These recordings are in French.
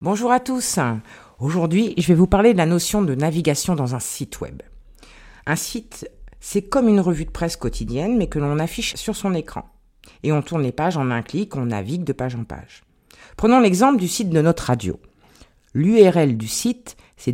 Bonjour à tous. Aujourd'hui, je vais vous parler de la notion de navigation dans un site web. Un site, c'est comme une revue de presse quotidienne, mais que l'on affiche sur son écran. Et on tourne les pages en un clic, on navigue de page en page. Prenons l'exemple du site de notre radio. L'URL du site, c'est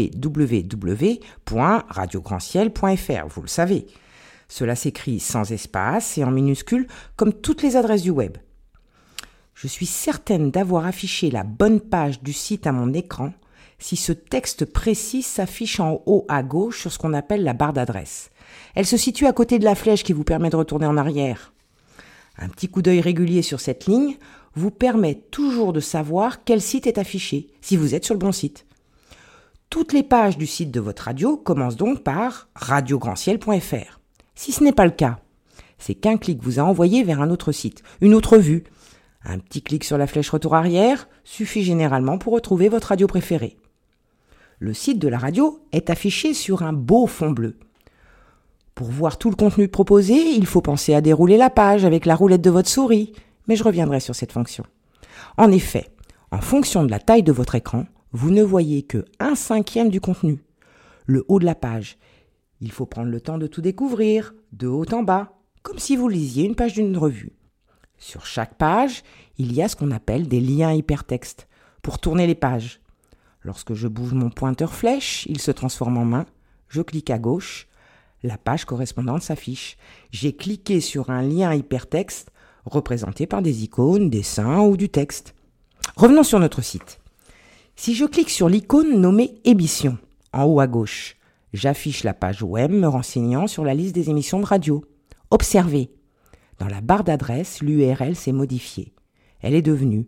www.radiograndciel.fr, vous le savez. Cela s'écrit sans espace et en minuscules, comme toutes les adresses du web. Je suis certaine d'avoir affiché la bonne page du site à mon écran si ce texte précis s'affiche en haut à gauche sur ce qu'on appelle la barre d'adresse. Elle se situe à côté de la flèche qui vous permet de retourner en arrière. Un petit coup d'œil régulier sur cette ligne vous permet toujours de savoir quel site est affiché, si vous êtes sur le bon site. Toutes les pages du site de votre radio commencent donc par radiograndciel.fr. Si ce n'est pas le cas, c'est qu'un clic vous a envoyé vers un autre site, une autre vue. Un petit clic sur la flèche retour arrière suffit généralement pour retrouver votre radio préférée. Le site de la radio est affiché sur un beau fond bleu. Pour voir tout le contenu proposé, il faut penser à dérouler la page avec la roulette de votre souris, mais je reviendrai sur cette fonction. En effet, en fonction de la taille de votre écran, vous ne voyez que 1/5 du contenu. Le haut de la page, il faut prendre le temps de tout découvrir, de haut en bas, comme si vous lisiez une page d'une revue. Sur chaque page, il y a ce qu'on appelle des liens hypertextes pour tourner les pages. Lorsque je bouge mon pointeur flèche, il se transforme en main. Je clique à gauche, la page correspondante s'affiche. J'ai cliqué sur un lien hypertexte représenté par des icônes, des dessins ou du texte. Revenons sur notre site. Si je clique sur l'icône nommée Émissions, en haut à gauche, j'affiche la page web me renseignant sur la liste des émissions de radio. Observez. Dans la barre d'adresse, l'URL s'est modifiée. Elle est devenue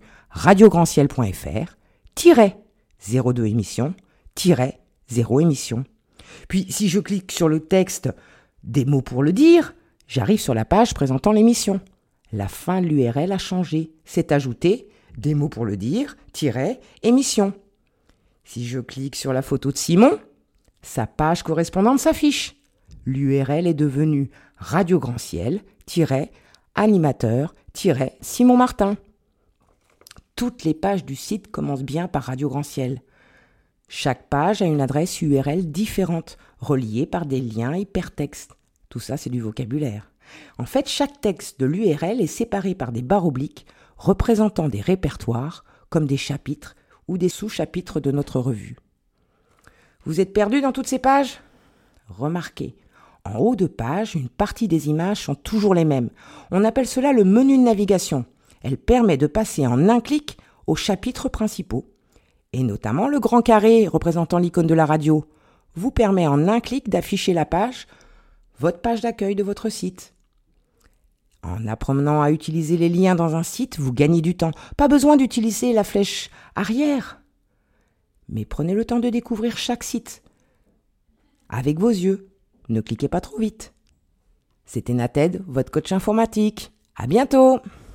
radiograndciel.fr-02 émission-0 émission. Puis, si je clique sur le texte « Des mots pour le dire », j'arrive sur la page présentant l'émission. La fin de l'URL a changé. C'est ajouté « Des mots pour le dire, émission ». Si je clique sur la photo de Simon, sa page correspondante s'affiche. L'URL est devenue radiograndciel-animateur-Simon Martin. Toutes les pages du site commencent bien par Radio Grand Ciel. Chaque page a une adresse URL différente, reliée par des liens hypertextes. Tout ça, c'est du vocabulaire. En fait, chaque texte de l'URL est séparé par des barres obliques représentant des répertoires, comme des chapitres ou des sous-chapitres de notre revue. Vous êtes perdu dans toutes ces pages ? Remarquez, en haut de page, une partie des images sont toujours les mêmes. On appelle cela le menu de navigation. Elle permet de passer en un clic aux chapitres principaux. Et notamment le grand carré représentant l'icône de la radio vous permet en un clic d'afficher la page, votre page d'accueil de votre site. En apprenant à utiliser les liens dans un site, vous gagnez du temps. Pas besoin d'utiliser la flèche arrière. Mais prenez le temps de découvrir chaque site avec vos yeux. Ne cliquez pas trop vite. C'était Nathalie, votre coach informatique. À bientôt!